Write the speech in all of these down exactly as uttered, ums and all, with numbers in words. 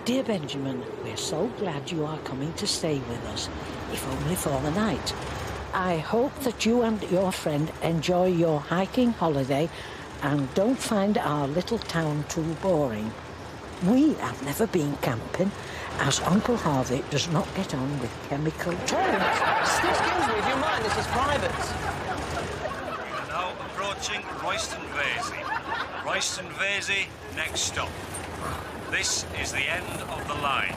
Dear Benjamin, we're so glad you are coming to stay with us, if only for the night. I hope that you and your friend enjoy your hiking holiday and don't find our little town too boring. We have never been camping, as Uncle Harvey does not get on with chemical toilets. Excuse me, do you mind? This is private. We are now approaching Royston Vasey. Royston Vasey, next stop. This is the end of the line.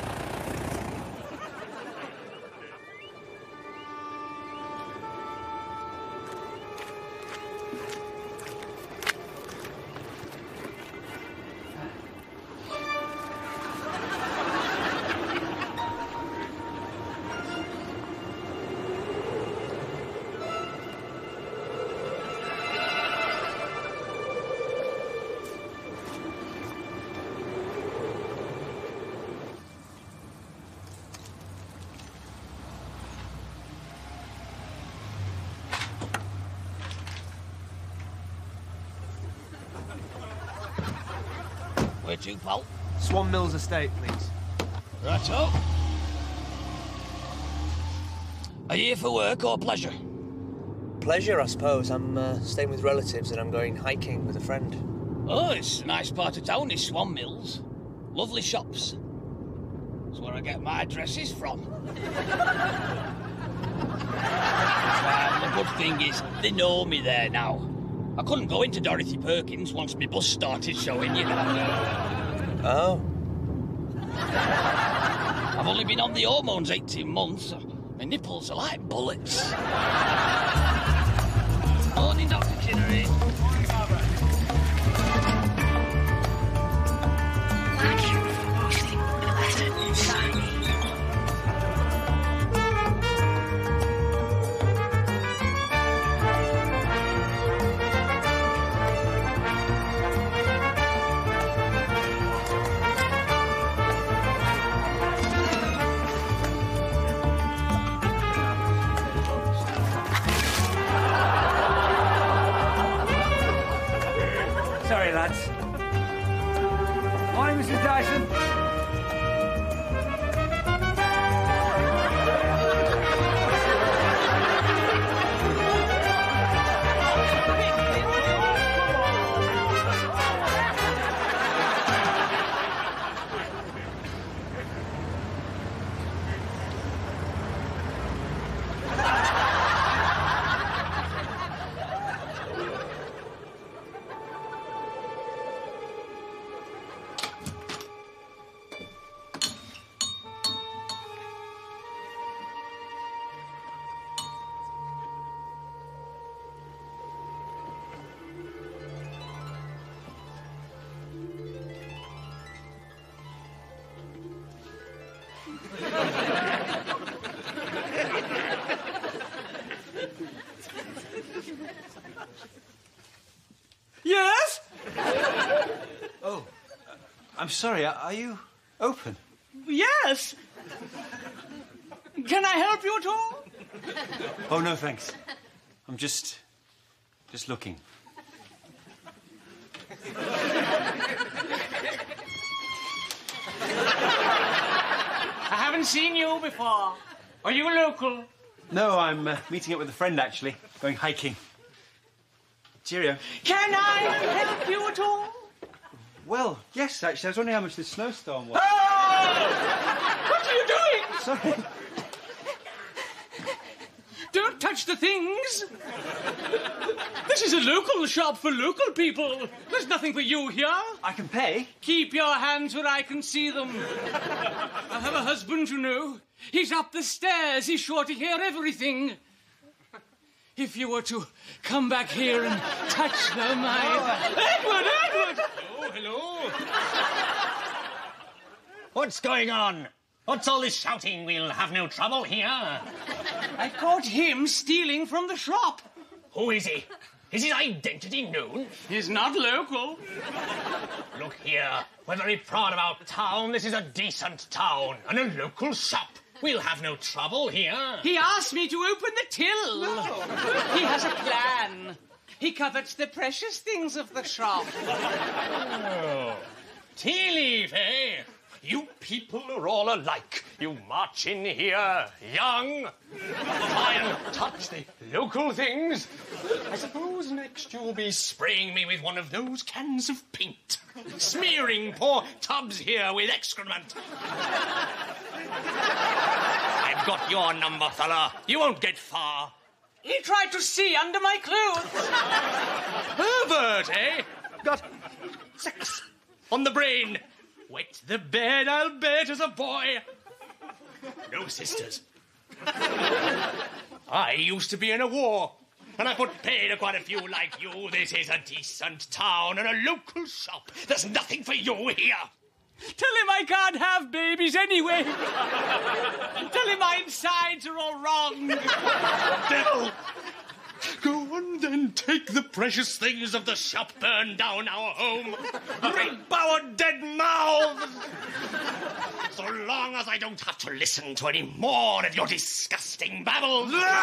Where to, pal? Swan Mills Estate, please. Righto. Are you here for work or pleasure? Pleasure, I suppose. I'm uh, staying with relatives and I'm going hiking with a friend. Oh, it's a nice part of town, is Swan Mills. Lovely shops. That's where I get my dresses from. Well, the good thing is, they know me there now. I couldn't go into Dorothy Perkins once my bus started showing, you know. Oh. I've only been on the hormones eighteen months. My nipples are like bullets. Morning, Doctor Chinnery. Morning, Barbara. Thank you for posting a letter inside me. Sorry, lads. Morning, Missus Dyson. Yes? Oh, I'm sorry. Are, are you open? Yes. Can I help you at all? Oh, no, thanks. I'm just... just looking. I haven't seen you before. Are you local? No, I'm uh, meeting up with a friend, actually. Going hiking. Cheerio. Can I help you at all? Well, yes, actually. I was wondering how much this snowstorm was. Oh! What are you doing? Sorry. Don't touch the things. This is a local shop for local people. There's nothing for you here. I can pay. Keep your hands where I can see them. I have a husband, you know. He's up the stairs. He's sure to hear everything. If you were to come back here and touch them, I... Oh. Edward, Edward! Oh, hello. What's going on? What's all this shouting? We'll have no trouble here. I caught him stealing from the shop. Who is he? Is his identity known? He's not local. Look here. We're very proud of our town. This is a decent town and a local shop. We'll have no trouble here. He asked me to open the till. No. He has a plan. He covets the precious things of the shop. Oh. Tea leaf, eh? You people are all alike. You march in here young, try and touch the local things. I suppose next you'll be spraying me with one of those cans of paint, smearing poor tubs here with excrement. I've got your number, fella. You won't get far. He tried to see under my clothes. Pervert, eh? Got sex on the brain. Wet the bed, I'll bet, as a boy. No sisters. I used to be in a war, and I put pay to quite a few like you. This is a decent town and a local shop. There's nothing for you here. Tell him I can't have babies anyway. Tell him my insides are all wrong. Devil! Go on then, take the precious things of the shop, burn down our home, rip our dead mouths, so long as I don't have to listen to any more of your disgusting babble.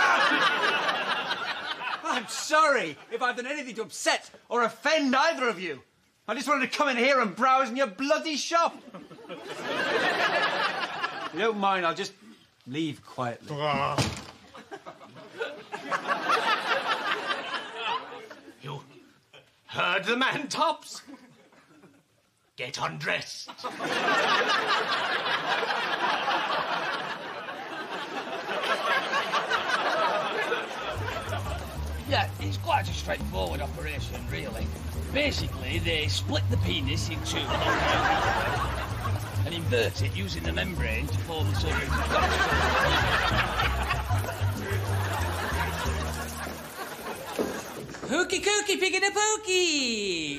I'm sorry if I've done anything to upset or offend either of you. I just wanted to come in here and browse in your bloody shop. If you don't mind, I'll just leave quietly. You heard the man, Tops? Get undressed. Yeah, it's quite a straightforward operation, really. Basically, they split the penis in two and invert it using the membrane to form the sort of... Hooky cooky, piggy the pokey.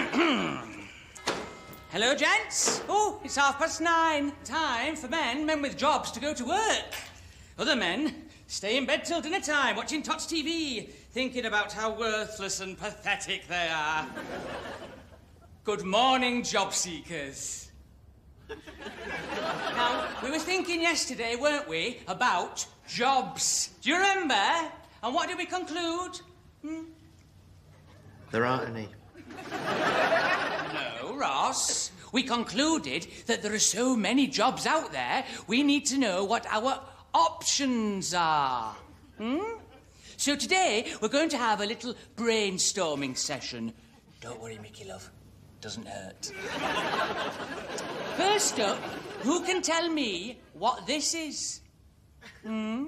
Hello, gents. Oh, it's half past nine. Time for men, men with jobs, to go to work. Other men stay in bed till dinner time, watching Tots T V, thinking about how worthless and pathetic they are. Good morning, job seekers. Now, we were thinking yesterday, weren't we, about jobs. Do you remember? And what did we conclude? Hmm? There aren't any. No, Ross. We concluded that there are so many jobs out there, we need to know what our options are. Hmm? So today, we're going to have a little brainstorming session. Don't worry, Mickey, love. Doesn't hurt. First up, who can tell me what this is? Hmm?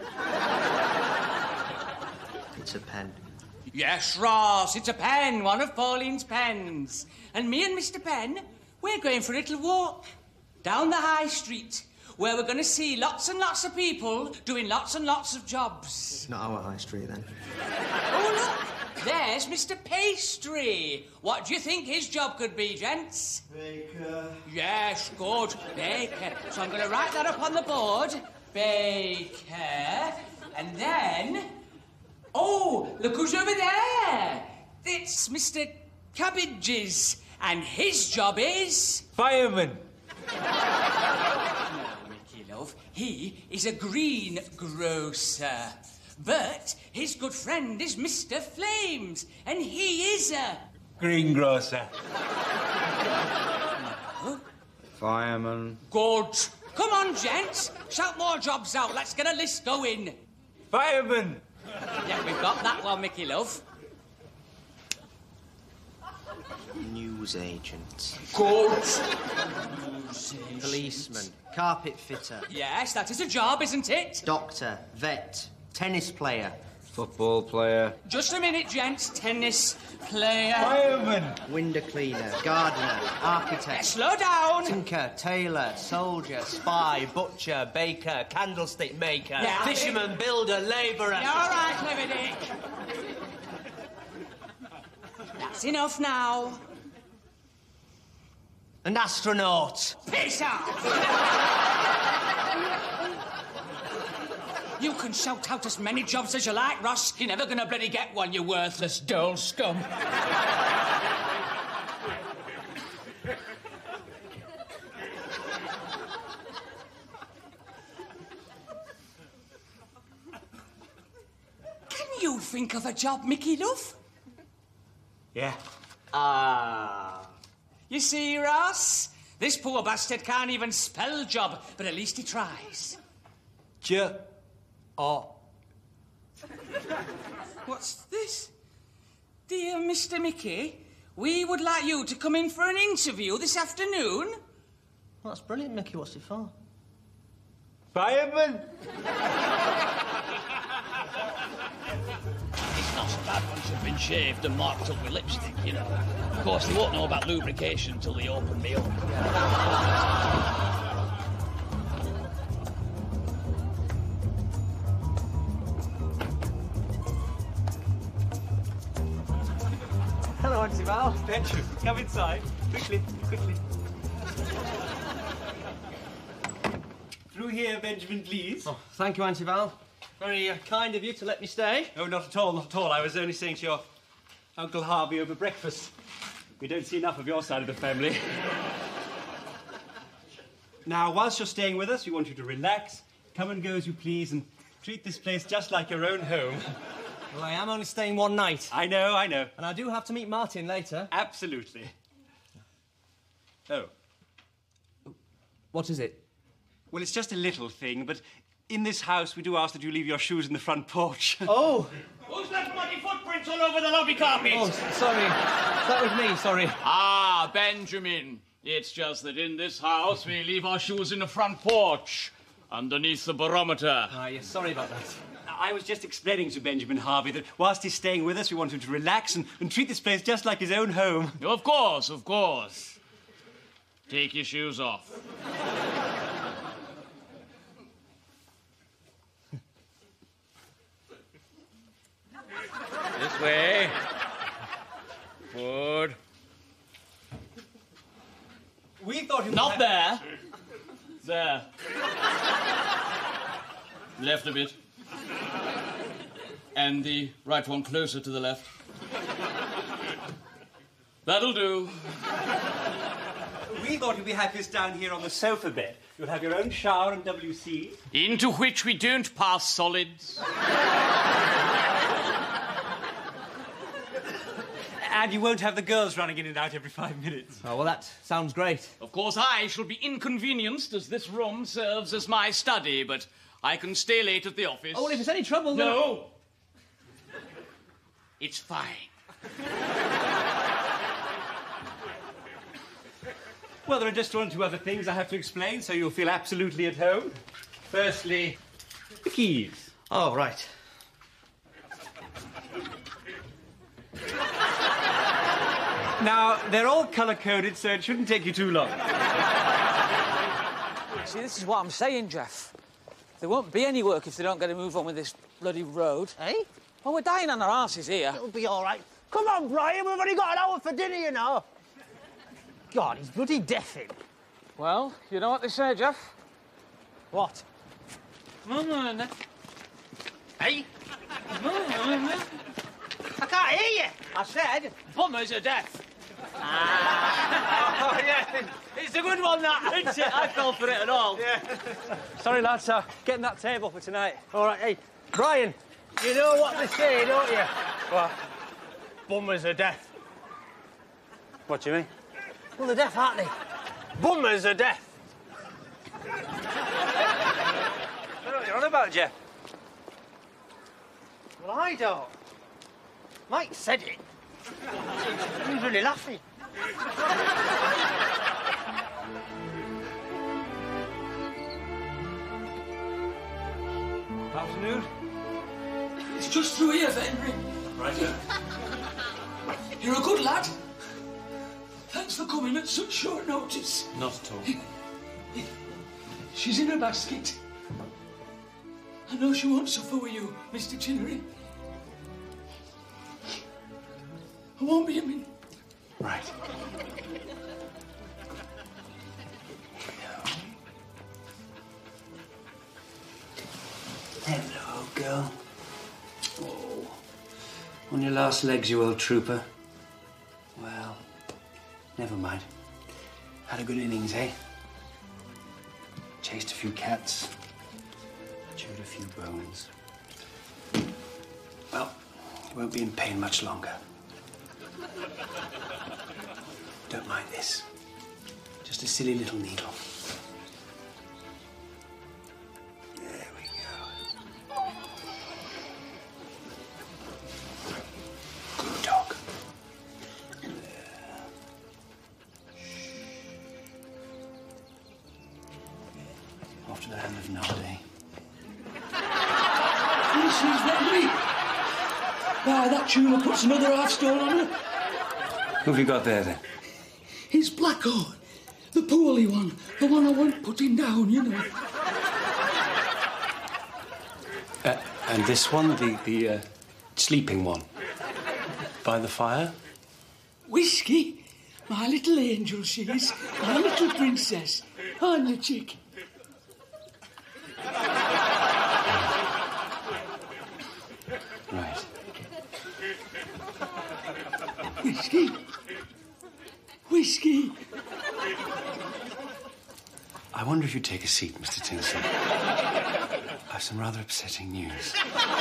It's a pen. Yes, Ross, it's a pen, one of Pauline's pens. And me and Mister Penn, we're going for a little walk down the high street, where we're going to see lots and lots of people doing lots and lots of jobs. It's not our high street, then. Oh, look, there's Mister Pastry. What do you think his job could be, gents? Baker. Yes, good, baker. So I'm going to write that up on the board. Baker. And then... Oh, look who's over there. It's Mister Cabbages. And his job is... Fireman. No, Mickey, love. He is a greengrocer. But his good friend is Mister Flames. And he is a... Greengrocer. No. Fireman. Good. Come on, gents. Shout more jobs out. Let's get a list going. Fireman. Yeah, we've got that one, Mickey, love. News agent. Good. News agent. Policeman. Carpet fitter. Yes, that is a job, isn't it? Doctor. Vet. Tennis player. Football player. Just a minute, gents. Tennis player. Fireman. Window cleaner. Gardener. Architect. Yeah, slow down. Tinker. Tailor. Soldier. Spy. Butcher. Baker. Candlestick maker. Yeah, Fisherman. Builder. Labourer. Yeah, all right, clever Dick. That's enough now. An astronaut. Piss off! You can shout out as many jobs as you like, Ross. You're never gonna bloody get one, you worthless dull scum. Can you think of a job, Mickey, love? Yeah. Ah. You see, Ross? This poor bastard can't even spell job, but at least he tries. J. O. What's this? Dear Mister Mickey, we would like you to come in for an interview this afternoon. Well, that's brilliant, Mickey. What's it for? Fireman! It's not so bad once you've been shaved and marked up with lipstick, you know. Of course, they won't know about lubrication until they open me up. Hello, Auntie Val. Benjamin, come inside. Quickly, quickly. Through here, Benjamin, please. Oh, thank you, Auntie Val. Very uh, kind of you to let me stay. Oh, not at all, not at all. I was only saying to your Uncle Harvey over breakfast. We don't see enough of your side of the family. Now, whilst you're staying with us, we want you to relax, come and go as you please, and treat this place just like your own home. Well, I am only staying one night. I know, I know. And I do have to meet Martin later. Absolutely. Oh. What is it? Well, it's just a little thing, but in this house, we do ask that you leave your shoes in the front porch. Oh! Who's left muddy footprints all over the lobby carpet? Oh, sorry. That was me, sorry. Ah, Benjamin. It's just that in this house, we leave our shoes in the front porch, underneath the barometer. Ah, yes, sorry about that. I was just explaining to Benjamin Harvey that whilst he's staying with us, we want him to relax and, and treat this place just like his own home. Of course, of course. Take your shoes off. This way. Forward. We thought he was... Not there. There. Left a bit. And the right one closer to the left. That'll do. We thought you'd be happiest down here on the sofa bed. You'll have your own shower and W C. Into which we don't pass solids. And you won't have the girls running in and out every five minutes. Oh, well, that sounds great. Of course, I shall be inconvenienced as this room serves as my study, but I can stay late at the office. Oh, well, if there's any trouble, then... No. It's fine. Well, there are just one or two other things I have to explain, so you'll feel absolutely at home. Firstly, the keys. Oh, right. Now, they're all colour-coded, so it shouldn't take you too long. See, this is what I'm saying, Jeff. There won't be any work if they don't get a move on with this bloody road. Eh? Well, we're dying on our arses here. It'll be all right. Come on, Brian, we've only got an hour for dinner, you know. God, he's bloody deafing. Well, you know what they say, Jeff? What? Hey? I can't hear you. I said... Bummers are deaf. Oh, yeah. It's a good one, that. Isn't it? I fell for it at all. Yeah. Sorry, lads, uh, getting that table for tonight. All right, hey, Brian, you know what they say, don't you? What? Bummers are deaf. What do you mean? Well, they're deaf, aren't they? Bummers are deaf. I don't know what you're on about, Jeff. Well, I don't. Mike said it. He was really laughing. Afternoon. It's just through here, Henry. Right here. You're a good lad. Thanks for coming at such short notice. Not at all. She's in her basket. I know she won't suffer with you, Mister Chinnery. I won't be a minute. Right. Hello, girl. Oh. On your last legs, you old trooper. Well, never mind. Had a good innings, eh? Chased a few cats. Chewed a few bones. Well, you won't be in pain much longer. Don't mind this. Just Just a silly little needle. There we go. Good dog. Off to the hand of Nardi. This is lovely. Why, that Tula puts another half stone on it. Who have you got there, then? It's Blacko, the poorly one, the one I went putting down, you know. Uh, and this one, the, the uh, sleeping one? By the fire? Whiskey, my little angel she is, my little princess. Aren't you, chick? Right. Whiskey. Whiskey. I wonder if you'd take a seat, Mister Tinson. I have some rather upsetting news.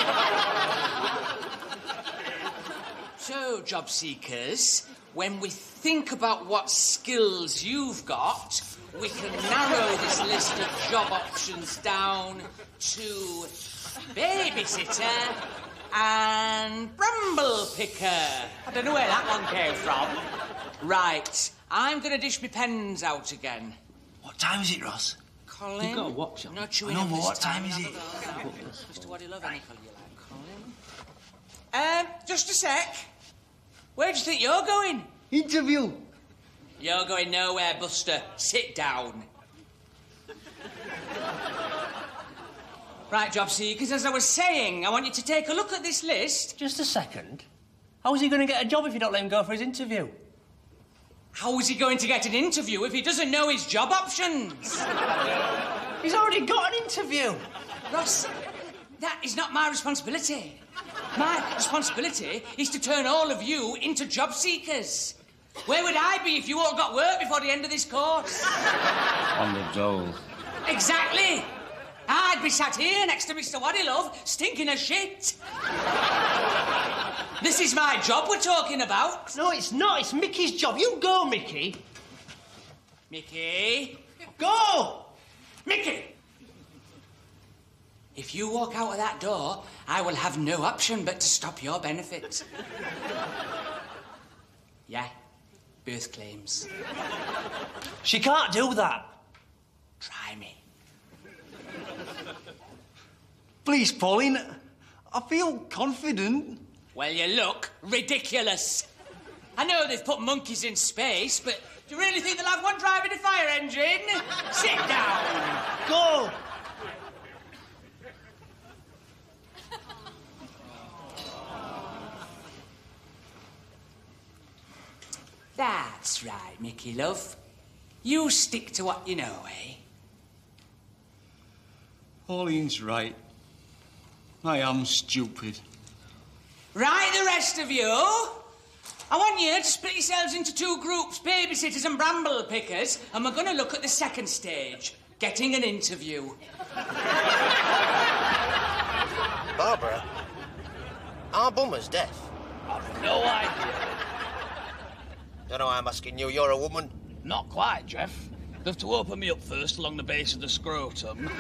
So, job seekers, when we think about what skills you've got, we can narrow this list of job options down to babysitter and bramble picker. I don't know where that one came from. Right, I'm going to dish my pens out again. What time is it, Ross? Colin? You've got a watch on. Not chewing I know, up but this what time is not it? the- Mister What do you love any colour you like, Colin? Um, just a sec. Where do you think you're going? Interview. You're going nowhere, Buster. Sit down. Right, job seekers, as I was saying, I want you to take a look at this list. Just a second. How is he going to get a job if you don't let him go for his interview? How is he going to get an interview if he doesn't know his job options? He's already got an interview. Ross, that is not my responsibility. My responsibility is to turn all of you into job seekers. Where would I be if you all got work before the end of this course? On the dole. Exactly. I'd be sat here next to Mister Waddylove, stinking of shit. This is my job we're talking about. No, it's not. It's Mickey's job. You go, Mickey. Mickey. Go! Mickey! If you walk out of that door, I will have no option but to stop your benefit. Yeah, birth claims. She can't do that. Try me. Please, Pauline. I feel confident. Well, you look ridiculous. I know they've put monkeys in space, but do you really think they'll have one driving a fire engine? Sit down. Go! That's right, Mickey, love. You stick to what you know, eh? Pauline's right. I am stupid. Right, the rest of you. I want you to split yourselves into two groups, babysitters and bramble pickers, and we're going to look at the second stage, getting an interview. Barbara, our bummer's deaf. I've no idea. Don't know why I'm asking you. You're a woman. Not quite, Jeff. They have to open me up first along the base of the scrotum.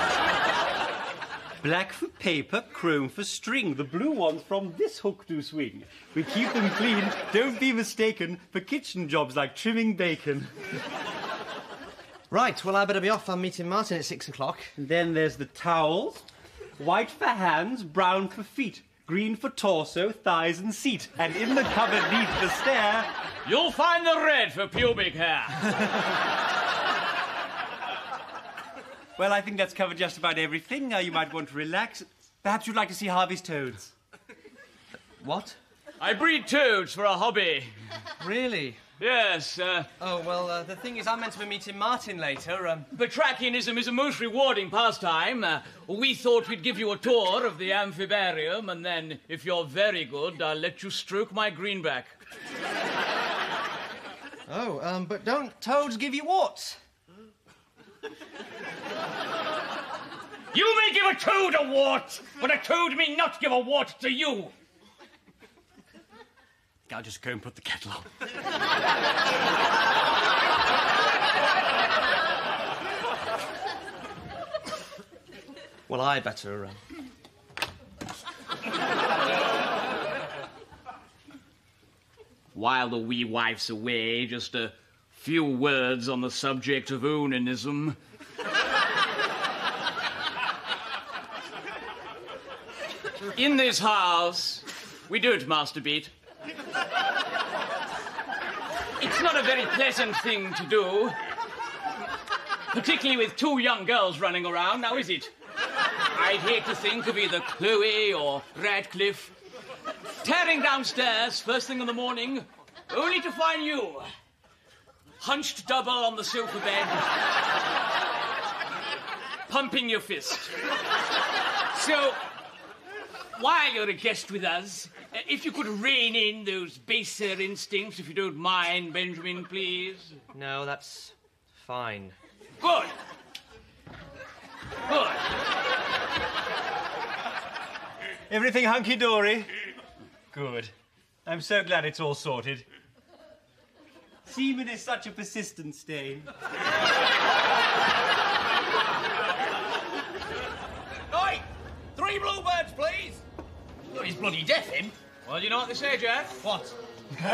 Black for paper, chrome for string. The blue ones from this hook do swing. We keep them clean, don't be mistaken, for kitchen jobs like trimming bacon. Right, well, I better be off. I'm meeting Martin at six o'clock. And then there's the towels. White for hands, brown for feet. Green for torso, thighs and seat. And in the cupboard neath the stair... You'll find the red for pubic hair. Well, I think that's covered just about everything. Uh, you might want to relax. Perhaps you'd like to see Harvey's toads. What? I breed toads for a hobby. Really? Yes, uh... Oh, well, uh, the thing is, I'm meant to be meeting Martin later, um... Batrachianism is a most rewarding pastime. Uh, we thought we'd give you a tour of the amphibarium, and then, if you're very good, I'll let you stroke my greenback. Oh, um, but don't toads give you what? You may give a toad a wart, but a toad may not give a wart to you. I'll just go and put the kettle on. I better... Uh... While the wee wife's away, just a few words on the subject of onanism. In this house, we don't masturbate. It's not a very pleasant thing to do, particularly with two young girls running around, now is it? I'd hate to think of either Chloe or Radcliffe tearing downstairs first thing in the morning, only to find you hunched double on the sofa bed, pumping your fist. So, while you're a guest with us, uh, if you could rein in those baser instincts, if you don't mind, Benjamin, please. No, that's fine. Good. Good. Everything hunky-dory? Good. I'm so glad it's all sorted. Semen is such a persistent stain. Oi! Three bluebirds, please! Oh, he's bloody deaf, him. Well, you know what they say, Jeff? What? Oh,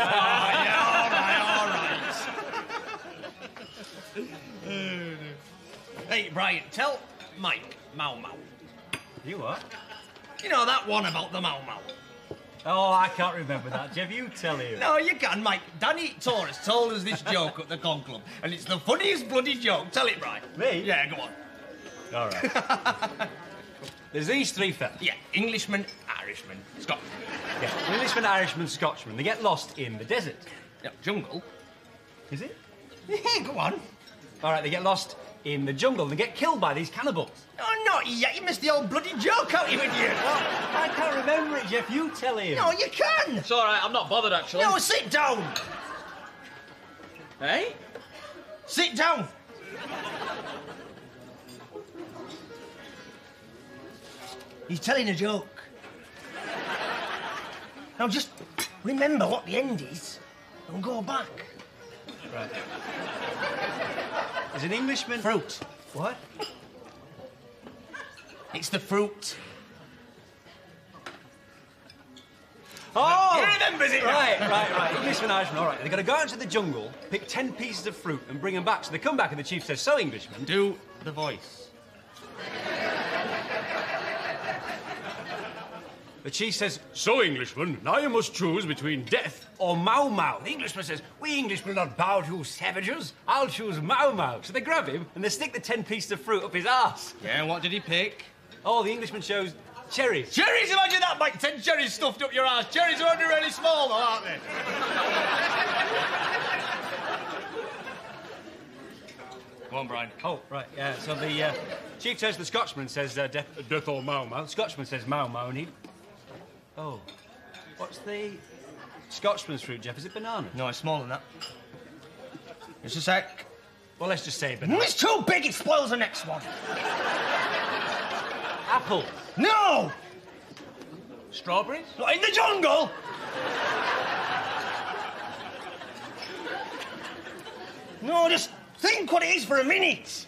yeah, all right, all right. Hey, Brian, tell Mike Mau Mau. You what? You know that one about the Mau Mau? Oh, I can't remember that. Jeff, you tell him. No, you can, Mike. Danny Torres told us this joke at the Con Club, and it's the funniest bloody joke. Tell it, Brian. Me? Yeah, go on. All right. There's these three fellas. Yeah, Englishman, Irishman, Scotsman. Yeah, Englishman, Irishman, Scotchman. They get lost in the desert. Yeah, jungle. Is it? Yeah, go on. All right, they get lost in the jungle and they get killed by these cannibals. Oh, not yet. You missed the old bloody joke out, you idiot. Well, I can't remember it, Jeff. You tell him. No, you can. It's all right. I'm not bothered, actually. No, sit down. Hey? Sit down. He's telling a joke. Now just remember what the end is and go back. Right. There's an Englishman... Fruit. What? It's the fruit. Oh! He remembers it now. Right, right, right. Englishman, Irishman, all right. They've got to go out into the jungle, pick ten pieces of fruit and bring them back. So they come back and the chief says, so, Englishman... Do the voice. The chief says, so, Englishman, now you must choose between death or Mau Mau. The Englishman says, we Englishmen will not bow to savages. I'll choose Mau Mau. So they grab him and they stick the ten pieces of fruit up his arse. Yeah, and what did he pick? Oh, the Englishman chose cherries. Cherries? Imagine that, Mike. Ten cherries stuffed up your arse. Cherries are only really small, though, aren't they? Go on, Brian. Oh, right, yeah. So the uh, chief turns to the Scotsman and says, uh, death, death or Mau Mau. The Scotsman says Mau Mau and he... Oh. What's the Scotsman's fruit, Jeff? Is it banana? No, it's smaller than that. Just a sec. Well, let's just say banana. It's too big, it spoils the next one. Apple. No! Strawberries? Not in the jungle! No, just think what it is for a minute.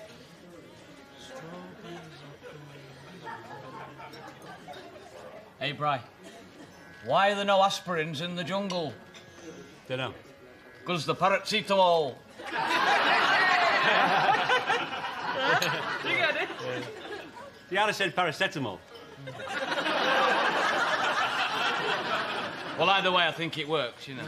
Hey, Bri. Why are there no aspirins in the jungle? Dunno. Because the paracetamol. You get it? Yeah. The other said paracetamol. Well, either way, I think it works, you know.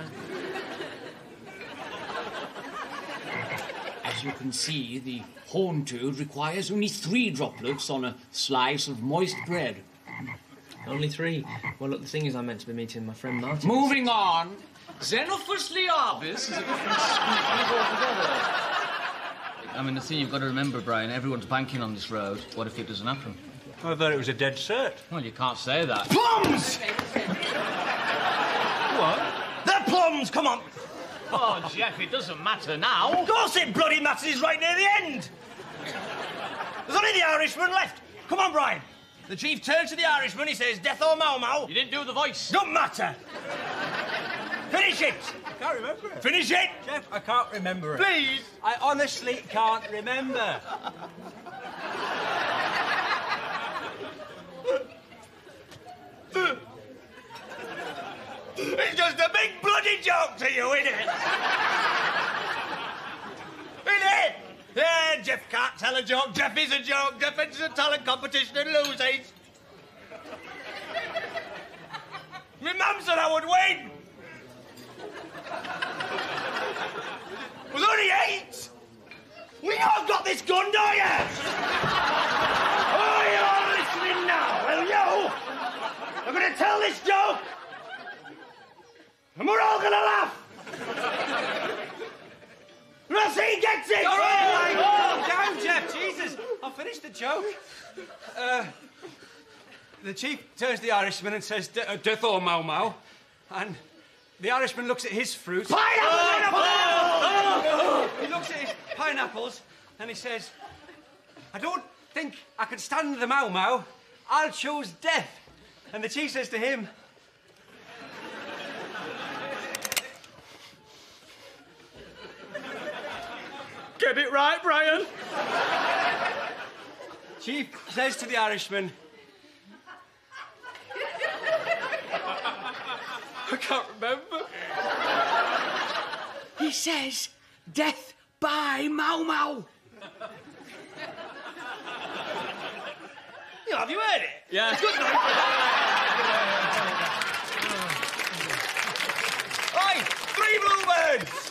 As you can see, the horned toad requires only three droplets on a slice of moist bread. Only three? Well, look, the thing is, I meant to be meeting my friend Martin. Moving on. Xenophus liavis is a different species altogether. I mean, the thing you've got to remember, Brian, everyone's banking on this road. What if it doesn't happen? I thought it was a dead cert. Well, you can't say that. Plums! What? They're plums, come on. Oh, Jeff, it doesn't matter now. Of course it bloody matters, he's right near the end. There's only the Irishman left. Come on, Brian. The chief turns to the Irishman, he says, death or Mau Mau. You didn't do the voice. Don't matter. Finish it. I can't remember it. Finish it. Jeff, I can't remember it. Please. I honestly can't remember. It's just a big bloody joke to you, isn't it? Isn't it? Yeah, Jeff can't tell a joke. Jeff is a joke. Jeff enters a talent competition and loses. My mum said I would win. It was only eight. We all got this gun, don't you? Oh, you're listening now, will you? I'm going to tell this joke, and we're all going to laugh. We'll see he gets it. All right, calm down, Jeff. Jesus, I'll finish the joke. Uh, the chief turns to the Irishman and says, "De- uh, death or Mau Mau," and the Irishman looks at his fruit. Pineapple! Oh, no. He looks at his pineapples and he says, "I don't think I can stand the Mau Mau. I'll choose death." And the chief says to him, Get it right, Brian. Chief says to the Irishman, I can't remember. He says, death by Mau Mau. Yeah, have you heard it? Yeah. It's good, though. Oi, three bluebirds.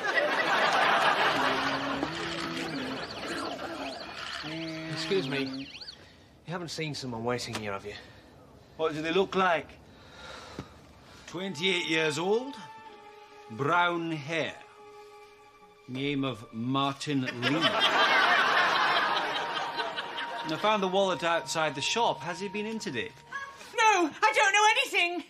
Excuse me. You haven't seen someone waiting here, have you? What do they look like? twenty-eight years old, brown hair, name of Martin Lee. And I found the wallet outside the shop. Has he been in today? No, I don't know anything.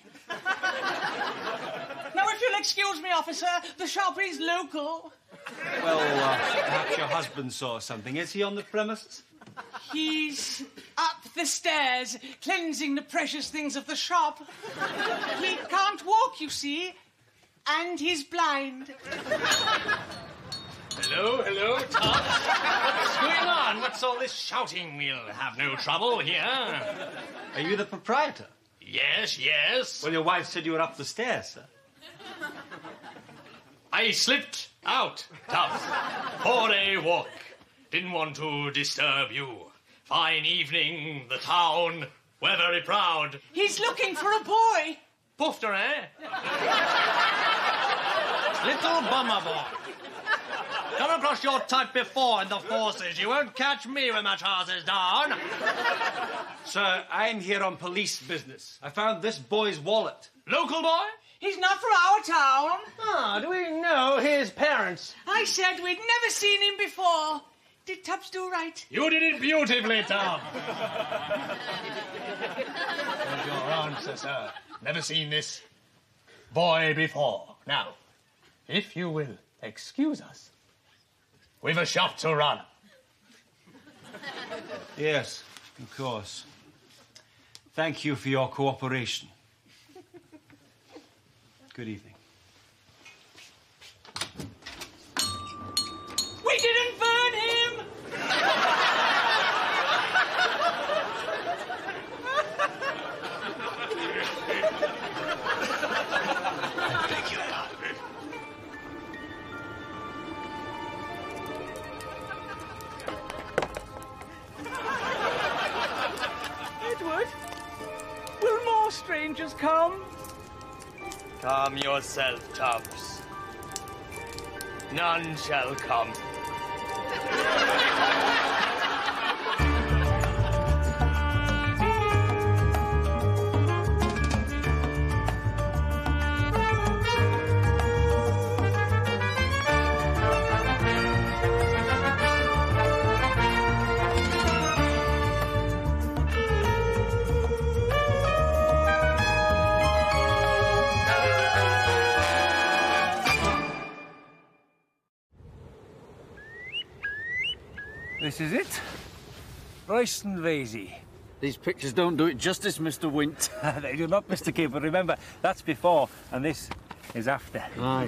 Now, if you'll excuse me, officer, the shop is local. Well, uh, perhaps your husband saw something. Is he on the premises? He's up the stairs, cleansing the precious things of the shop. He can't walk, you see, and he's blind. Hello, hello, Tom. What's going on? What's all this shouting? We'll have no trouble here. Are you the proprietor? Yes, yes. Well, your wife said you were up the stairs, sir. I slipped out, Tubbs, for a walk. Didn't want to disturb you. Fine evening, the town. We're very proud. He's looking for a boy. Puffed her, eh? Little bummer boy. Come across your type before in the forces. You won't catch me with my trousers down. Sir, I'm here on police business. I found this boy's wallet. Local boy? He's not from our town. Ah, do we know his parents? I said we'd never seen him before. Did Tubbs do right? You did it beautifully, Tom. There's your answer, sir. Never seen this boy before. Now, if you will excuse us, we've a shop to run. Yes, of course. Thank you for your cooperation. Good evening. We didn't burn him! I beg your pardon. Edward, will more strangers come? Calm yourself, Tubbs. None shall come. This is it. Royston Vasey. These pictures don't do it justice, Mister Wint. They do not, Mister Keeper. Remember, that's before, and this is after. Aye.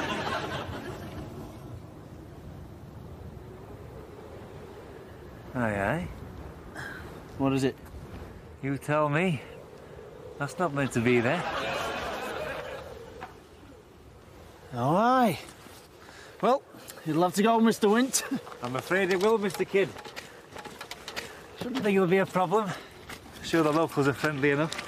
Aye, aye. What is it? You tell me. That's not meant to be there. Oh, aye. Well, you'll have to go, Mister Wint. I'm afraid it will, Mister Kidd. Shouldn't think it'll be a problem. Sure the locals are friendly enough.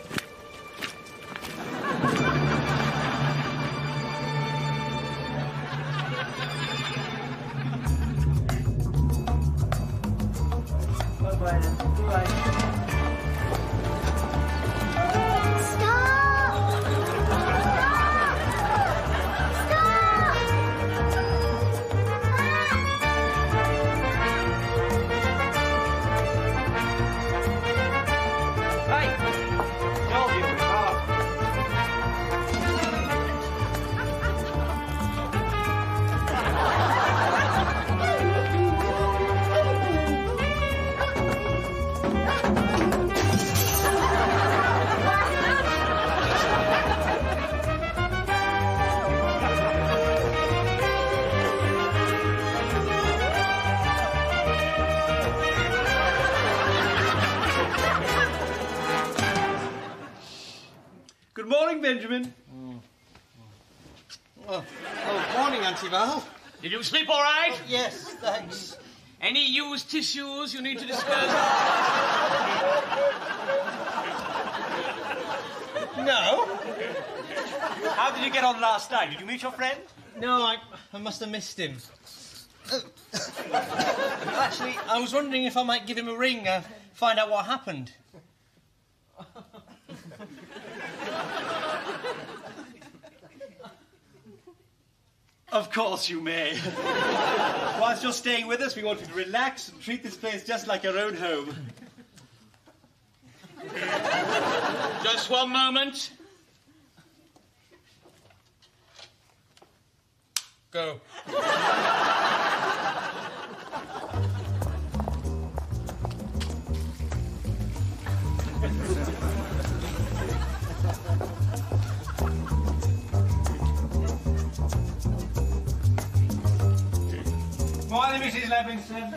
Bye-bye then. Bye-bye. Good morning, Benjamin. Mm. Oh, oh, morning, Auntie Val. Did you sleep all right? Oh, yes, thanks. Any used tissues you need to dispose of? No. How did you get on last night? Did you meet your friend? No, I, I must have missed him. Oh. Actually, I was wondering if I might give him a ring, uh, find out what happened. Of course you may. Whilst you're staying with us, we want you to relax and treat this place just like your own home. Just one moment. Go. Morning, Missus Levinson.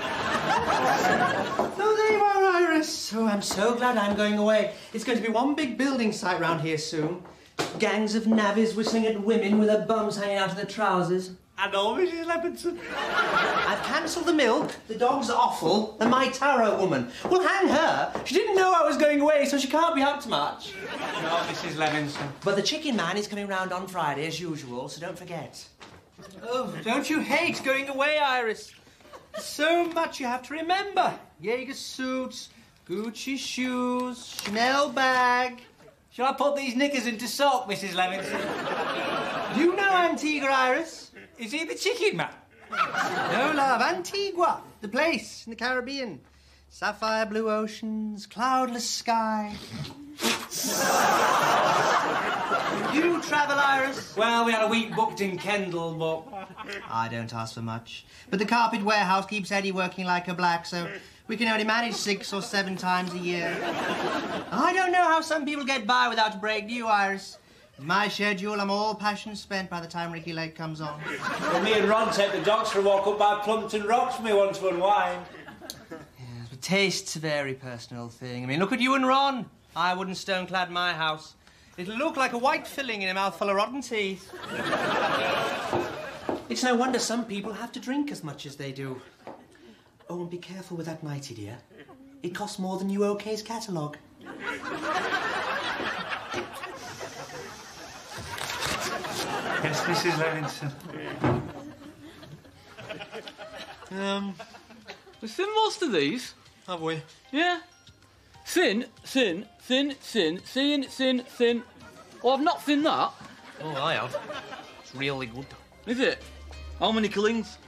Oh, there you are, Iris. Oh, I'm so glad I'm going away. It's going to be one big building site round here soon. Gangs of navvies whistling at women with their bums hanging out of their trousers. And all, Missus Levinson. I've cancelled the milk, the dog's awful, and my taro woman. Well, hang her. She didn't know I was going away, so she can't be up to much. No, Missus Levinson. But the chicken man is coming round on Friday, as usual, so don't forget. Oh, don't you hate going away, Iris? So much you have to remember. Jaeger suits, Gucci shoes, Chanel bag. Shall I put these knickers into sock, Missus Levinson? You know Antigua, Iris? Is he the chicken man? No, love, Antigua, the place in the Caribbean. Sapphire blue oceans, cloudless sky. You travel, Iris? Well, we had a week booked in Kendal, but... I don't ask for much. But the carpet warehouse keeps Eddie working like a black, so we can only manage six or seven times a year. I don't know how some people get by without a break, do you, Iris? With my schedule, I'm all passion spent by the time Ricky Lake comes on. Well, me and Ron take the dogs for a walk up by Plumpton Rocks for me one to unwind. Yes, but taste's a very personal thing. I mean, look at you and Ron. I wouldn't stoneclad my house. It'll look like a white filling in a mouthful of rotten teeth. It's no wonder some people have to drink as much as they do. Oh, and be careful with that mighty, dear. It costs more than U O K's catalogue. Yes, Missus Levinson. Um, we've seen most of these. Have we? Yeah. Thin, thin, thin, thin, thin, thin, thin. Oh, I've not thin that. Oh, I have. It's really good. Is it? How many killings?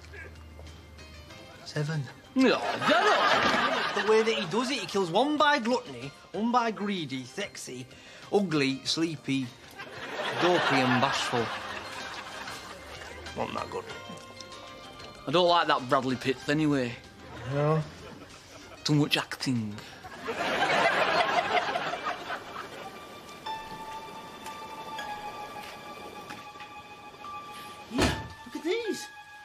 Seven. No, damn The way that he does it, he kills one by gluttony, one by greedy, sexy, ugly, sleepy, dopey and bashful. Not that good. I don't like that Bradley Pitts anyway. No? Too much acting. Yeah, look at these.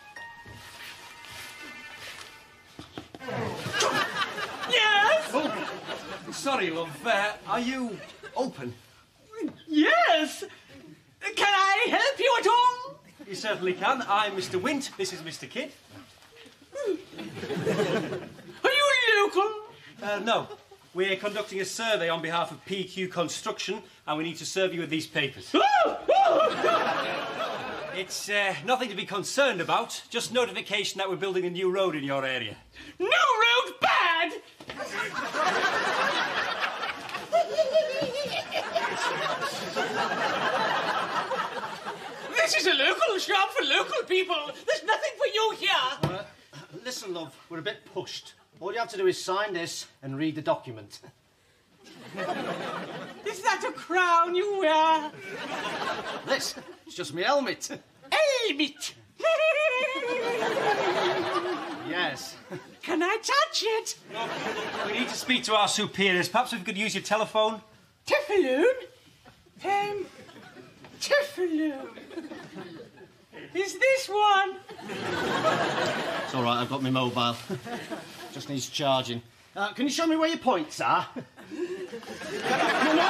Yes! Oh, sorry, love. Uh, are you open? Yes! Can I help you You certainly can. I'm Mister Wint. This is Mister Kidd. Are you local? Uh, no. We're conducting a survey on behalf of P Q Construction, and we need to serve you with these papers. It's uh, nothing to be concerned about, just notification that we're building a new road in your area. New road bad? This is a local shop for local people. There's nothing for you here. Uh, listen, love, we're a bit pushed. All you have to do is sign this and read the document. Is that a crown you wear? This, it's just me helmet. Helmet? Yes. Can I touch it? We need to speak to our superiors. Perhaps if we could use your telephone. Tefaloon? Um, Tefaloon. Is this one? It's all right, I've got my mobile. Just needs charging. Uh, can you show me where your points are? No, no,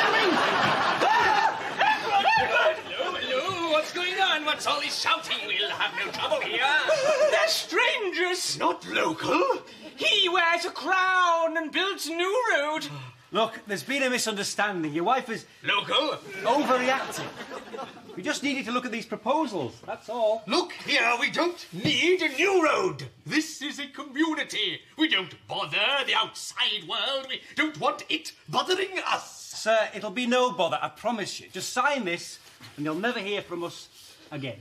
Hello, hello, what's going on? What's all this shouting? We'll have no trouble here. They're strangers. Not local. He wears a crown and builds a new road. Look, there's been a misunderstanding. Your wife is... Local? Overreacting. We just needed to look at these proposals, that's all. Look here, we don't need a new road. This is a community. We don't bother the outside world. We don't want it bothering us. Sir, it'll be no bother, I promise you. Just sign this, and you'll never hear from us again.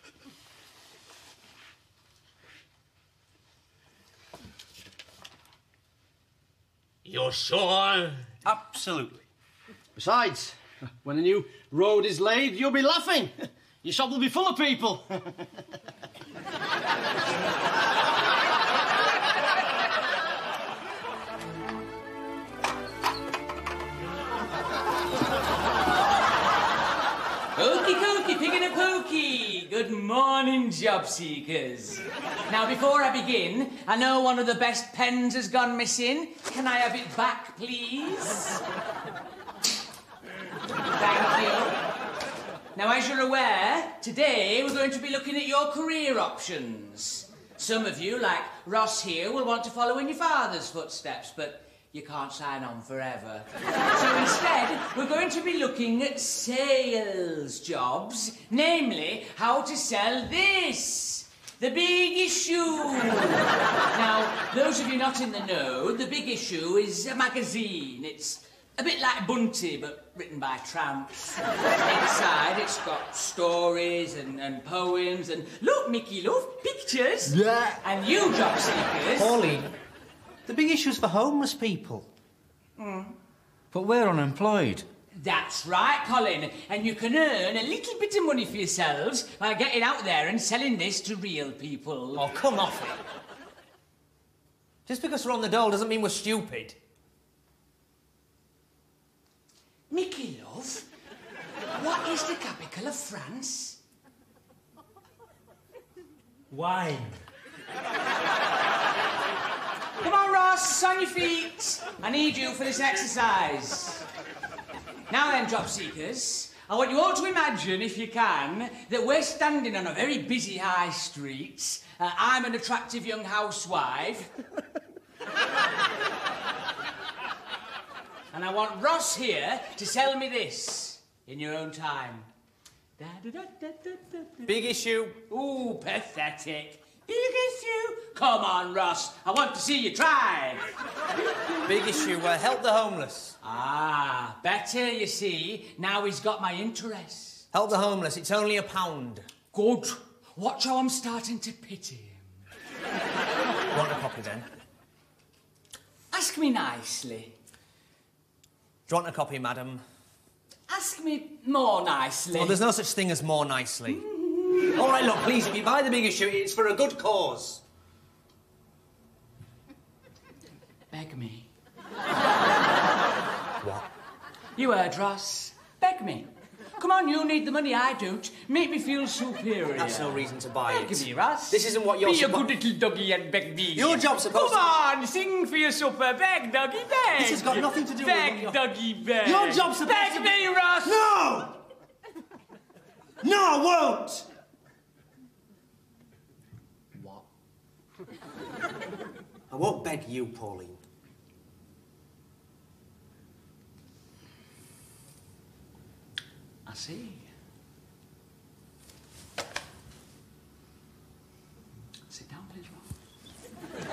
You're sure? Absolutely. Besides, when a new road is laid, you'll be laughing. Your shop will be full of people. Okey dokey, picking a pokey. Good morning, job seekers. Now, before I begin, I know one of the best pens has gone missing. Can I have it back, please? Thank you. Now, as you're aware, today we're going to be looking at your career options. Some of you, like Ross here, will want to follow in your father's footsteps, but you can't sign on forever. So instead, we're going to be looking at sales jobs, namely how to sell this. The Big Issue. Now, those of you not in the know, The Big Issue is a magazine. It's a bit like Bunty, but written by tramps. Inside, it's got stories and, and poems and, look, Mickey, love, pictures. Yeah. And you, job seekers... Pauline, the Big Issue's for homeless people. Mm. But we're unemployed. That's right, Colin. And you can earn a little bit of money for yourselves by getting out there and selling this to real people. Oh, come off it. Just because we're on the dole doesn't mean we're stupid. Mickey, love, what is the capital of France? Wine. Come on, Ross, on your feet. I need you for this exercise. Now then, job seekers, I want you all to imagine, if you can, that we're standing on a very busy high street. Uh, I'm an attractive young housewife. And I want Ross here to sell me this in your own time. Da, da, da, da, da, da, da. Big Issue. Ooh, pathetic. Big Issue. Come on, Ross. I want to see you try. Big Issue, uh, help the homeless. Ah, better, you see. Now he's got my interest. Help the homeless, it's only a pound. Good. Watch how I'm starting to pity him. Want a copy, then? Ask me nicely. Do you want a copy, madam? Ask me more nicely. Well, there's no such thing as more nicely. All right, look, please, if you buy the Big Issue, it's for a good cause. Beg me. What? You heard, Ross. Beg me. Come on, you need the money, I don't. Make me feel superior. That's no reason to buy Beg it. me, Ross. This isn't what you're... Be a good little doggy and beg me. Your job's supposed Come to... on, sing for your supper. Beg, doggy, beg. This has got nothing to do beg, with... Beg, doggy, beg. Your job's supposed beg to... Beg me, Ross. No! No, I won't! I won't beg you, Pauline. I see. Sit down, please, Rose.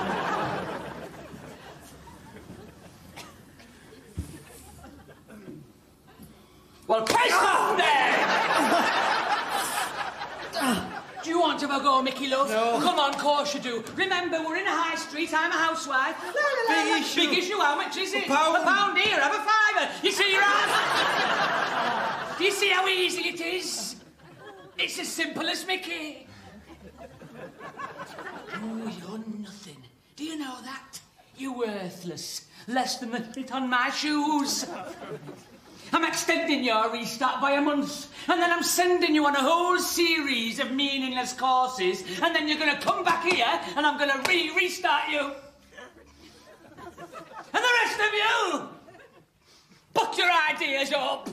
Well, piss off then! Do you want to have a go, Mickey, love? No. Come on, course you do. Remember, we're in a high street, I'm a housewife. La, la, la, Big la. issue. Big issue, how much is it? A pound. A pound here, have a fiver. You see your ass? Do you see how easy it is? It's as simple as Mickey. Oh, you're nothing. Do you know that? You're worthless. Less than the fit on my shoes. I'm extending your restart by a month, and then I'm sending you on a whole series of meaningless courses, and then you're going to come back here, and I'm going to re-restart you. And the rest of you, buck your ideas up.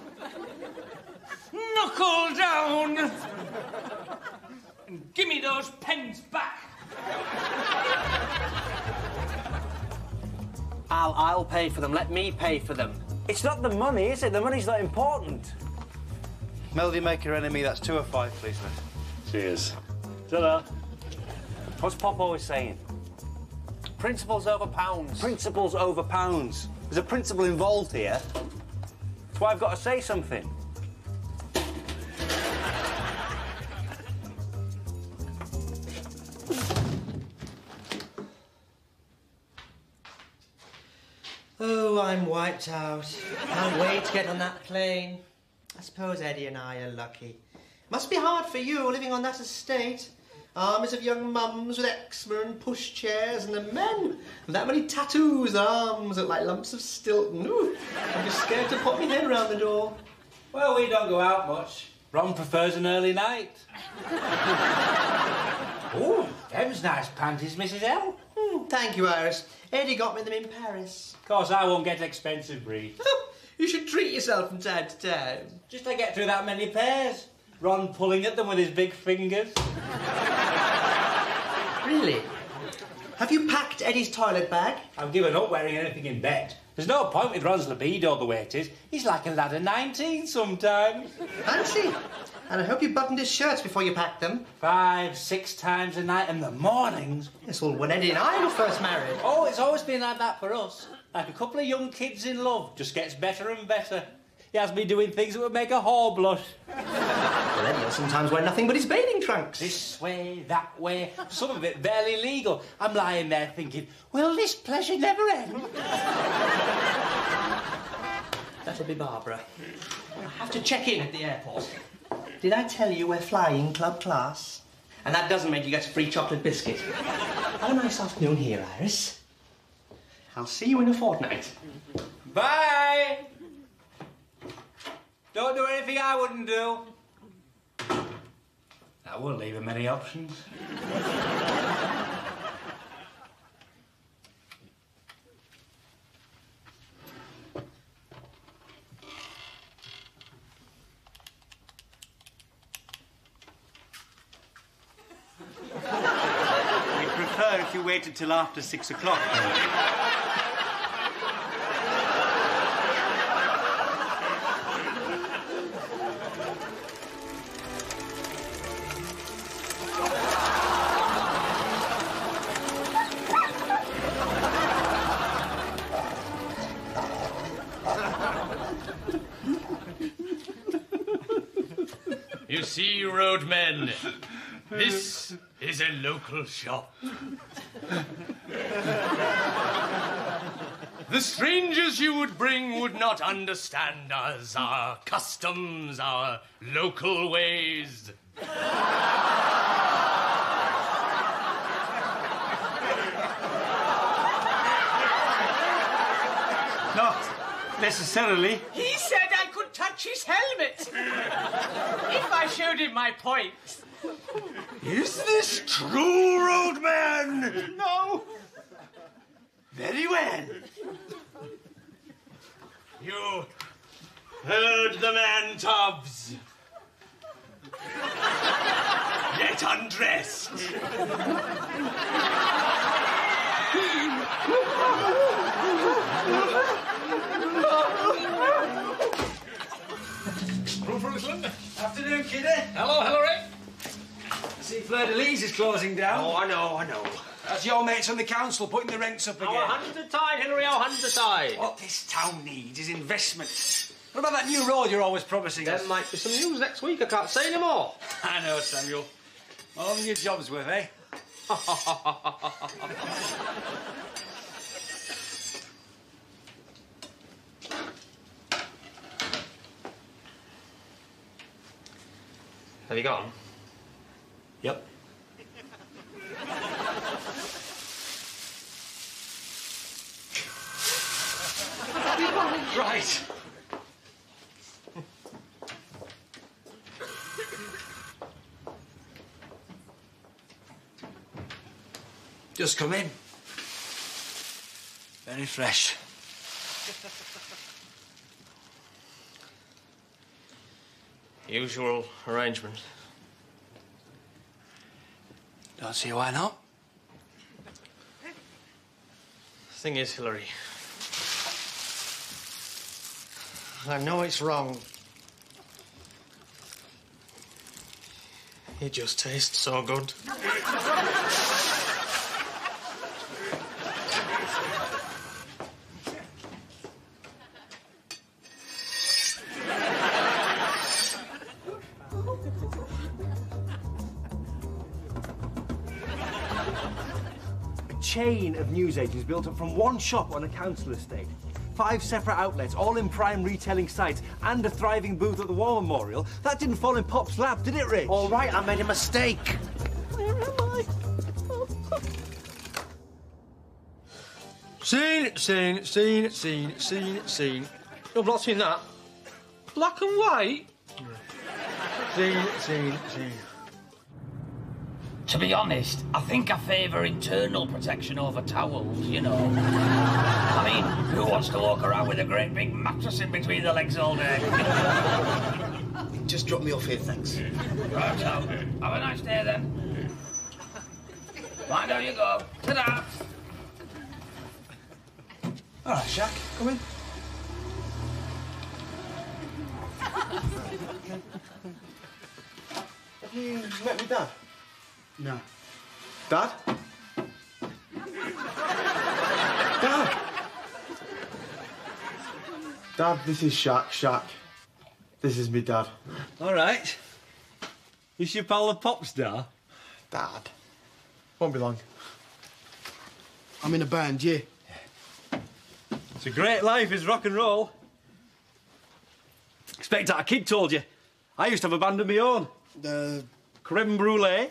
Knuckle down. And give me those pens back. I'll, I'll pay for them. Let me pay for them. It's not the money, is it? The money's not important. Melody, make her enemy. That's two or five, please, miss. Cheers. Ta-da. What's Pop always saying? Principles over pounds. Principles over pounds. There's a principle involved here. That's why I've got to say something. Oh, I'm wiped out. Can't wait to get on that plane. I suppose Eddie and I are lucky. Must be hard for you living on that estate. Armies of young mums with eczema and pushchairs, and the men with that many tattoos. Arms look like lumps of Stilton. Ooh, I'm just scared to pop my head around the door. Well, we don't go out much. Ron prefers an early night. Oh, them's nice panties, Missus L. Hmm, thank you, Iris. Eddie got me them in Paris. Of course, I won't get expensive breed. You should treat yourself from time to time. Just to get through that many pairs. Ron pulling at them with his big fingers. Really? Have you packed Eddie's toilet bag? I've given up wearing anything in bed. There's no point with Ron's libido the way it is. He's like a lad of nineteen sometimes. Fancy. And I hope you buttoned his shirts before you packed them. Five, six times a night in the mornings. Yes, well, when Eddie and I were first married. Oh, it's always been like that for us. Like a couple of young kids in love. Just gets better and better. He has me doing things that would make a whore blush. Well, Eddie will sometimes wear nothing but his bathing trunks. This way, that way, some of it barely legal. I'm lying there thinking, will this pleasure never end? That'll be Barbara. I have to check in at the airport. Did I tell you we're flying club class? And that doesn't make you get a free chocolate biscuit. Have a nice afternoon here, Iris. I'll see you in a fortnight. Bye! Don't do anything I wouldn't do. That won't leave him many options. We'd prefer if you waited till after six o'clock. You see, roadmen, this is a local shop. The strangers you would bring would not understand us, our customs, our local ways. Not necessarily. He said I could touch his helmet. If I showed him my point. Is this true, roadman? No. Very well. You heard the man, Tubbs. Get undressed. Afternoon, kiddie. Hello, Hillary. I see Fleur de Lis is closing down. Oh, I know, I know. That's your mates on the council putting the rents up again. Our hands are tied, Hillary, our hands are tied. What this town needs is investment. What about that new road you're always promising There us? might be some news next week. I can't say any more. I know, Samuel. How long are your job's worth, eh? Have you gone? Yep. Right. Just come in. Very fresh. Usual arrangement. Don't see why not. Thing is, Hillary, I know it's wrong. It just tastes so good. Chain of newsagents built up from one shop on a council estate. Five separate outlets, all in prime retailing sites, and a thriving booth at the War Memorial. That didn't fall in Pop's lap, did it, Rich? All right, I made a mistake. Where am I? Scene, scene, scene, scene, scene, scene. You've not seen that? Black and white? Scene, scene, scene. To be honest, I think I favour internal protection over towels, you know. I mean, who wants to walk around with a great big mattress in between the legs all day? Just drop me off here, thanks. Right, so, have a nice day then. Mind how you go. Ta-da! All right, Shaq, come in. Have you met my dad? No. Dad? Dad! Dad, this is Shaq. Shaq. This is me dad. All right. Is your pal the pop star? Dad. Won't be long. I'm in a band, yeah. It's a great life, is rock and roll. Expect that a kid told you. I used to have a band of my own. The... Creme brulee.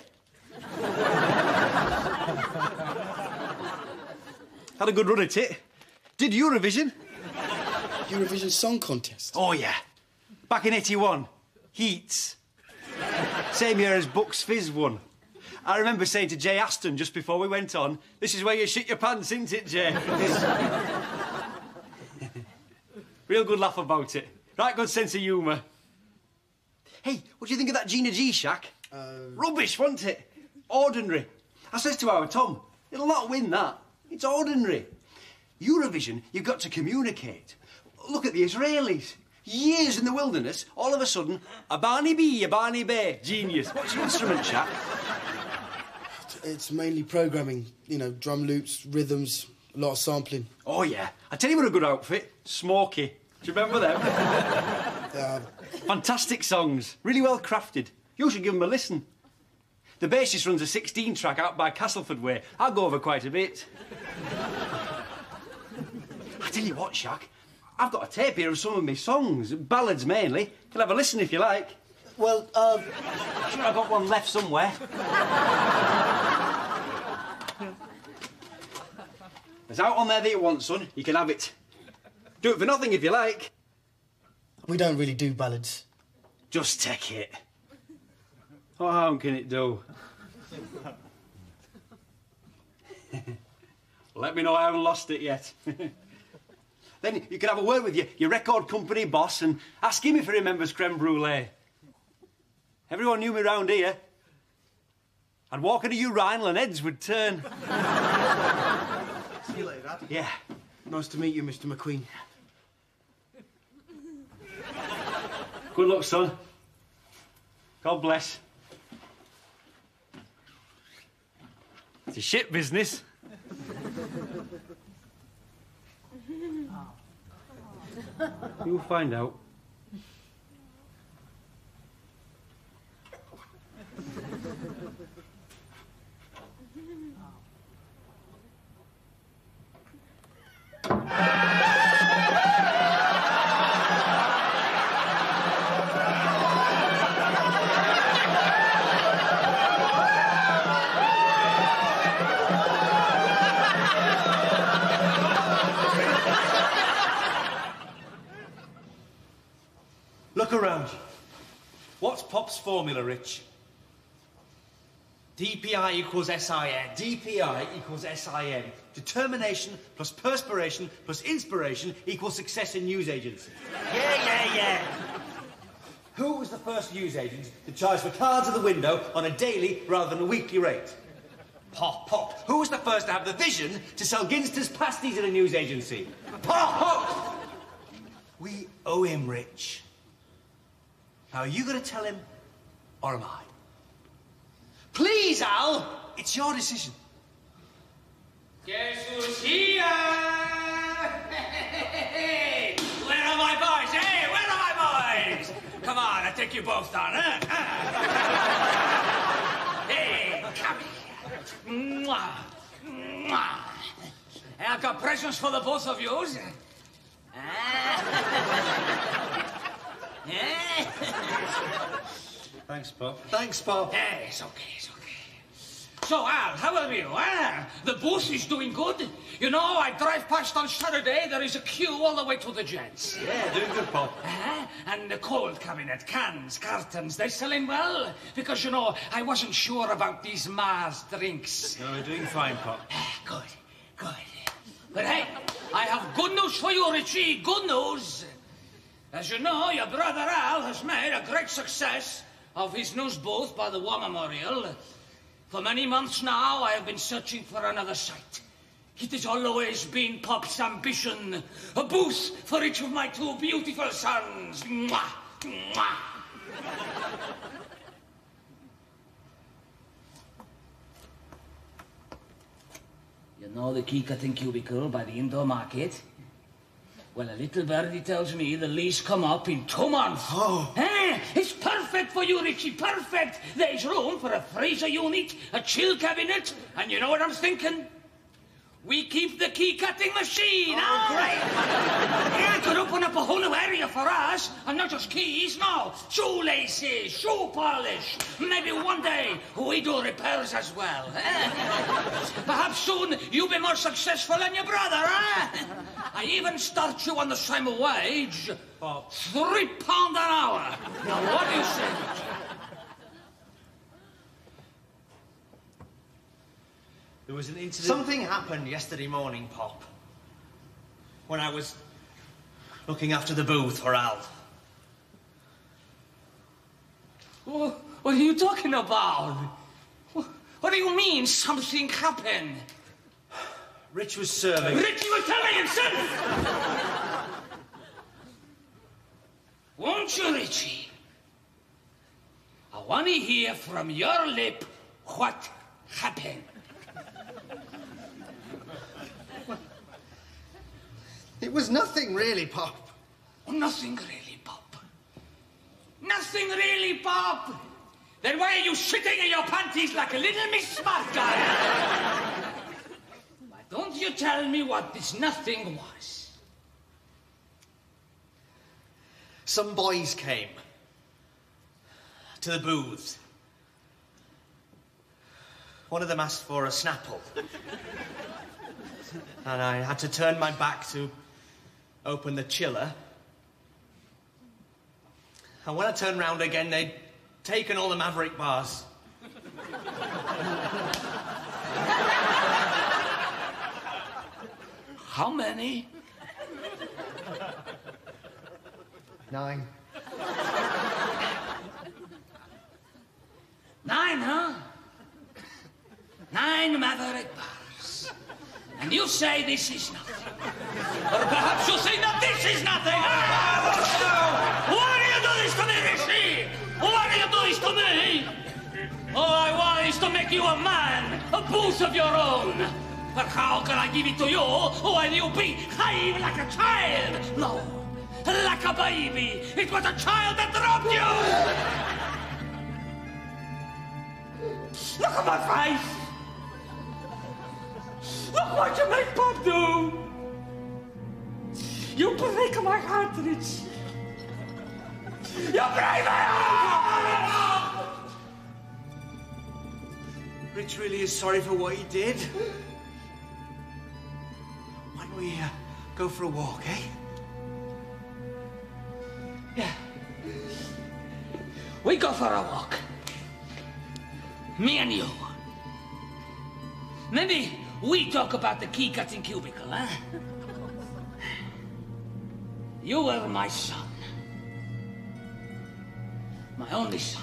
Had a good run at it. Did Eurovision. Eurovision Song Contest? Oh, yeah. Back in eighty-one. Heats. Same year as Bucks Fizz won. I remember saying to Jay Aston just before we went on, this is where you shit your pants, isn't it, Jay? Real good laugh about it. Right good sense of humour. Hey, what do you think of that Gina G, Shaq? Uh... Rubbish, wasn't it? Ordinary. I says to our Tom, it'll not win that. It's ordinary. Eurovision, you've got to communicate. Look at the Israelis. Years in the wilderness, all of a sudden, a Barney B, a Barney Bay. Genius. What's your instrument, Shaq? It's mainly programming. You know, drum loops, rhythms, a lot of sampling. Oh, yeah. I tell you what a good outfit. Smokey. Do you remember them? Uh... Fantastic songs. Really well crafted. You should give them a listen. The bassist runs a sixteen track out by Castleford Way. I'll go over quite a bit. I tell you what, Shaq. I've got a tape here of some of my songs. Ballads, mainly. You can have a listen if you like. Well, um... I'm sure I've got one left somewhere. There's out on there that you want, son. You can have it. Do it for nothing if you like. We don't really do ballads. Just take it. What harm can it do? Let me know I haven't lost it yet. Then you can have a word with your, your record company boss and ask him if he remembers creme brulee. Everyone knew me round here. I'd walk into you, Rhinal, and heads would turn. See you later, Dad. Yeah. Nice to meet you, Mister McQueen. Good luck, son. God bless. It's a shit business. You'll find out. Look around. What's Pop's formula, Rich? D P I equals S I N. D P I equals S I N. Determination plus perspiration plus inspiration equals success in news agency. Yeah, yeah, yeah. Who was the first news agent to charge for cards at the window on a daily rather than a weekly rate? Pop. Pop. Who was the first to have the vision to sell Ginster's pasties at a news agency? Pop! Pop! We owe him, Rich. Now, are you going to tell him, or am I? Please, Al! It's your decision. Guess who's here? Where are my boys? Hey, where are my boys? Come on, I'll take you both down, huh? Hey, come here. Mwah. Mwah. Hey, I've got presents for the both of yous. Thanks, Pop. Thanks, Pop. Hey, it's okay, it's okay. So, Al, how are you, eh? The booth is doing good. You know, I drive past on Saturday, there is a queue all the way to the gents. Yeah, doing good, Pop. Uh-huh. And the cold cabinet, cans, cartons, they selling well? Because, you know, I wasn't sure about these Mars drinks. No, we're doing fine, Pop. Good, good. But hey, I have good news for you, Richie, good news. As you know, your brother Al has made a great success of his news booth by the War Memorial. For many months now, I have been searching for another site. It has always been Pop's ambition. A booth for each of my two beautiful sons. Mwah! Mwah! You know the key-cutting cubicle by the indoor market? Well, a little birdie tells me the lease come up in two months. Oh. Eh, it's perfect for you, Richie, perfect. There's room for a freezer unit, a chill cabinet, and you know what I'm thinking? We keep the key-cutting machine, Oh, huh? great. Yeah, it could open up a whole new area for us, and not just keys, no. Shoelaces, shoe polish. Maybe one day we do repairs as well. Eh? Perhaps soon you'll be more successful than your brother, eh? I even start you on the same wage. Oh. Three pound an hour. Now, what do you say, Richie? There was an incident... Something happened yesterday morning, Pop. When I was looking after the booth for Al. What are you talking about? What do you mean, something happened? Rich was serving... Richie was telling himself! Won't you, Richie? I want to hear from your lip what happened. It was nothing, really, Pop. Nothing really, Pop. Nothing really, Pop. Then why are you shitting in your panties like a little Miss Smart guy? Why don't you tell me what this nothing was? Some boys came to the booth. One of them asked for a Snapple. And I had to turn my back to open the chiller. And when I turned round again, they'd taken all the Maverick bars. How many? Nine. Nine, huh? nine maverick bars. And you say this is nothing. Or perhaps you say that this is nothing. Why do you do this to me, Rishi? Why do you do this to me? All I want is to make you a man, a booth of your own. But how can I give it to you when you behave like a child? No, like a baby. It was a child that robbed you. Look at my face. Look what you make Bob do! You break my heart, Rich. You break my heart! Rich really is sorry for what he did. Why don't we uh, go for a walk, eh? Yeah. We go for a walk. Me and you. Maybe we talk about the key-cutting cubicle, huh? You were my son. My only son.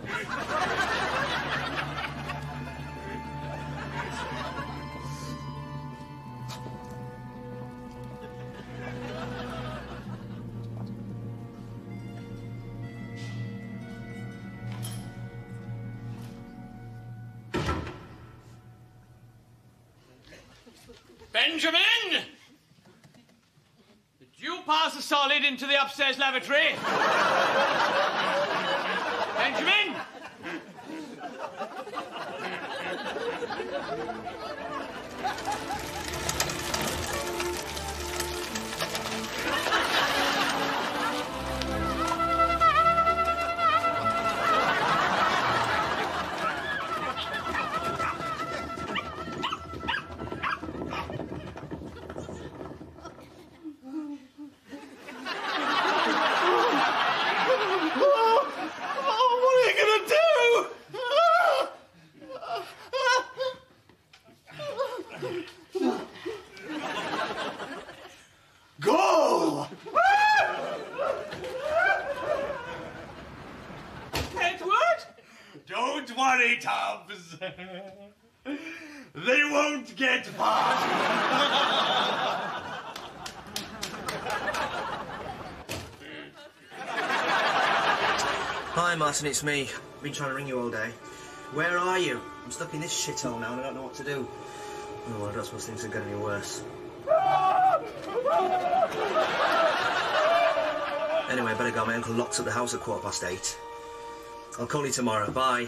Benjamin! Did you pass the solid into the upstairs lavatory? Benjamin! Go! Edward? Don't worry, Tubbs. They won't get far. Hi, Martin, it's me. I've been trying to ring you all day. Where are you? I'm stuck in this shithole now and I don't know what to do. Oh, well, I don't suppose things are going to be worse. Anyway, I better go. My uncle locks up the house at quarter past eight. I'll call you tomorrow. Bye.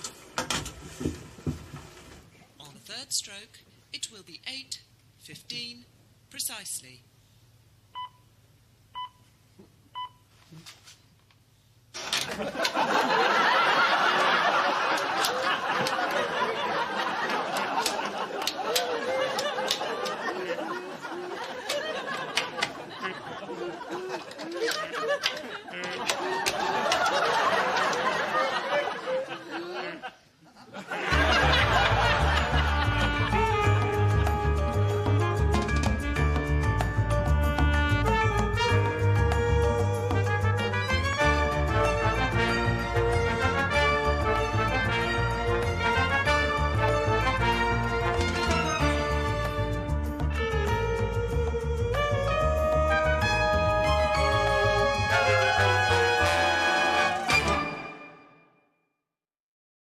On the third stroke, it will be eight fifteen precisely. Ha ha ha!